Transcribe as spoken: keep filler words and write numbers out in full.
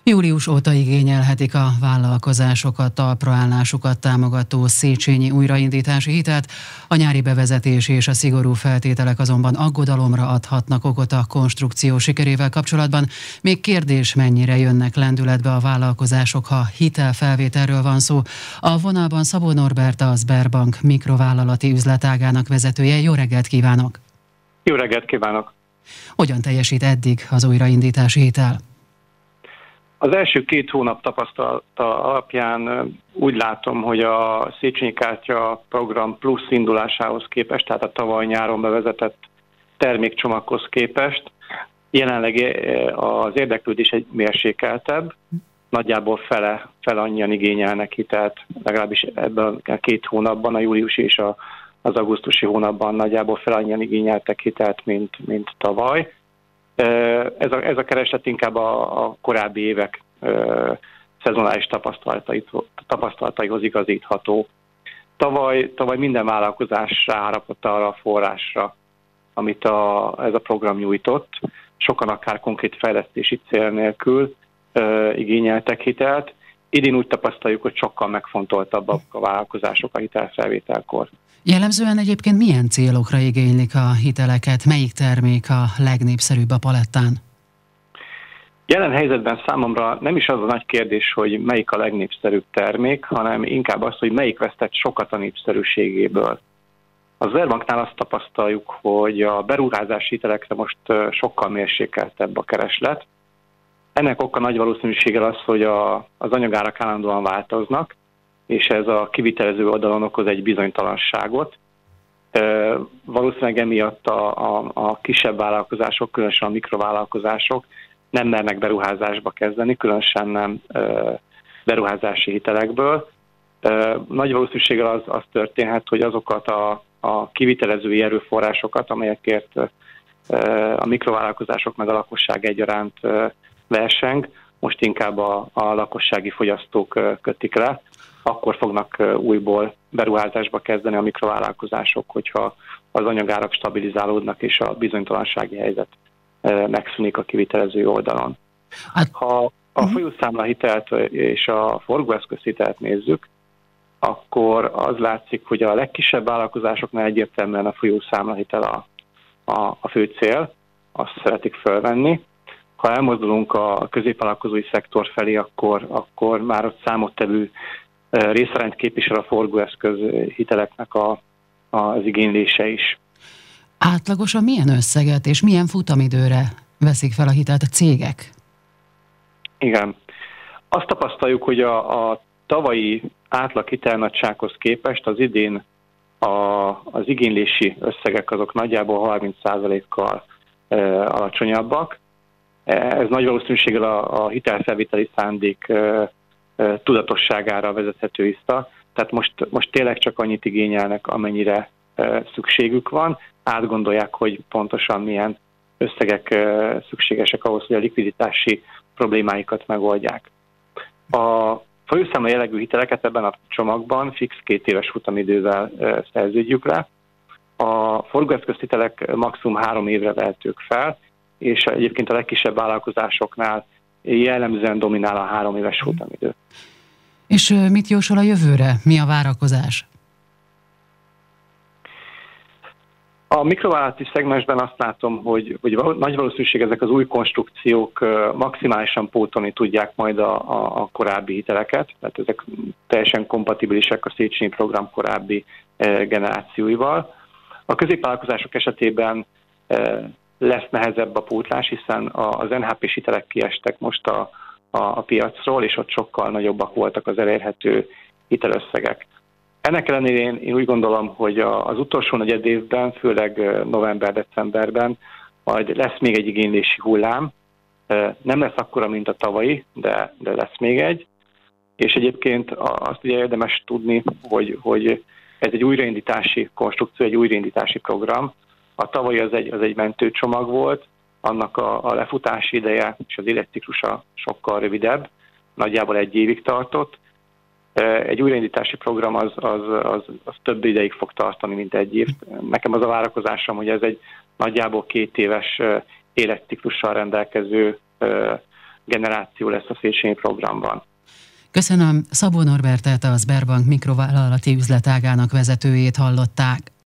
Július óta igényelhetik a vállalkozásokat, talpraállásukat támogató Széchenyi újraindítási hitelt. A nyári bevezetés és a szigorú feltételek azonban aggodalomra adhatnak okot a konstrukció sikerével kapcsolatban. Még kérdés, mennyire jönnek lendületbe a vállalkozások, ha hitelfelvételről van szó. A vonalban Szabó Norbert, a Sberbank mikrovállalati üzletágának vezetője. Jó reggelt kívánok! Jó reggelt kívánok! Hogyan teljesít eddig az újraindítási hitel? Az első két hónap tapasztalata alapján úgy látom, hogy a Széchenyi kártya program plusz indulásához képest, tehát a tavaly nyáron bevezetett termékcsomaghoz képest jelenleg az érdeklődés egy mérsékeltebb, nagyjából fele, fele annyian igényelnek hitelt, legalábbis ebben a két hónapban, a júliusi és a, az augusztusi hónapban nagyjából fele annyian igényeltek hitelt, mint, mint tavaly. Ez a, ez a kereslet inkább a, a korábbi évek ö, szezonális tapasztalataihoz igazítható. Tavaly, tavaly minden vállalkozás ráharapott arra a forrásra, amit a, ez a program nyújtott. Sokan akár konkrét fejlesztési cél nélkül ö, igényeltek hitelt. Idén úgy tapasztaljuk, hogy sokkal megfontoltabbak a vállalkozások a hitelfelvételkor. Jellemzően egyébként milyen célokra igénylik a hiteleket? Melyik termék a legnépszerűbb a palettán? Jelen helyzetben számomra nem is az a nagy kérdés, hogy melyik a legnépszerűbb termék, hanem inkább az, hogy melyik vesztett sokat a népszerűségéből. A Sberbanknál azt tapasztaljuk, hogy a beruházási hitelekre most sokkal mérsékeltebb a kereslet. Ennek oka nagy valószínűséggel az, hogy a, az anyagárak állandóan változnak, és ez a kivitelező oldalon okoz egy bizonytalanságot. E, valószínűleg emiatt a, a, a kisebb vállalkozások, különösen a mikrovállalkozások nem mernek beruházásba kezdeni, különösen nem e, beruházási hitelekből. E, nagy valószínűséggel az, az történhet, hogy azokat a, a kivitelezői erőforrásokat, amelyekért e, a mikrovállalkozások meg a lakosság egyaránt e, verseng, most inkább a, a lakossági fogyasztók e, kötik le. Akkor fognak újból beruházásba kezdeni a mikrovállalkozások, hogyha az anyagárak stabilizálódnak és a bizonytalansági helyzet megszűnik a kivitelező oldalon. Ha a folyószámlahitelt és a forgóeszközhitelt nézzük, akkor az látszik, hogy a legkisebb vállalkozásoknál egyértelműen a folyószámlahitel a, a, a fő cél, azt szeretik fölvenni. Ha elmozdulunk a középvállalkozói szektor felé, akkor, akkor már ott számottevő részarányt képvisel a forgóeszköz hiteleknek a, az igénylése is. Átlagosan milyen összeget és milyen futamidőre veszik fel a hitelt a cégek? Igen. Azt tapasztaljuk, hogy a, a tavalyi átlag hitelnagysághoz képest az idén a, az igénylési összegek azok nagyjából harminc százalékkal e, alacsonyabbak. Ez nagy valószínűséggel a, a hitelfelvételi szándék e, tudatosságára vezethető vissza. Tehát most, most tényleg csak annyit igényelnek, amennyire e, szükségük van. Átgondolják, hogy pontosan milyen összegek e, szükségesek ahhoz, hogy a likviditási problémáikat megoldják. A folyószámla jellegű hiteleket ebben a csomagban fix két éves futamidővel e, szerződjük le. A forgóeszközhitelek maximum három évre vehetők fel, és egyébként a legkisebb vállalkozásoknál jellemzően dominál a három éves futamidő. És mit jósol a jövőre? Mi a várakozás? A mikrovállalati szegmensben azt látom, hogy, hogy nagy valószínűség ezek az új konstrukciók maximálisan pótolni tudják majd a, a, a korábbi hiteleket, tehát ezek teljesen kompatibilisek a Széchenyi program korábbi generációival. A középvállalkozások esetében lesz nehezebb a pótlás, hiszen az en há pés hitelek kiestek most a, a, a piacról, és ott sokkal nagyobbak voltak az elérhető hitelösszegek. Ennek ellenére én, én úgy gondolom, hogy az utolsó negyed évben, főleg november-decemberben majd lesz még egy igénylési hullám. Nem lesz akkora, mint a tavalyi, de, de lesz még egy. És egyébként azt ugye érdemes tudni, hogy, hogy ez egy újraindítási konstrukció, egy újraindítási program. A tavalyi az egy, az egy mentőcsomag volt, annak a, a lefutási ideje és az életciklusa sokkal rövidebb, nagyjából egy évig tartott. Egy újraindítási program az, az, az, az több ideig fog tartani, mint egy év. Nekem az a várakozásom, hogy ez egy nagyjából két éves életciklussal rendelkező generáció lesz a Széchenyi programban. Köszönöm. Szabó Norbertet, a Sberbank mikrovállalati üzletágának vezetőjét hallották.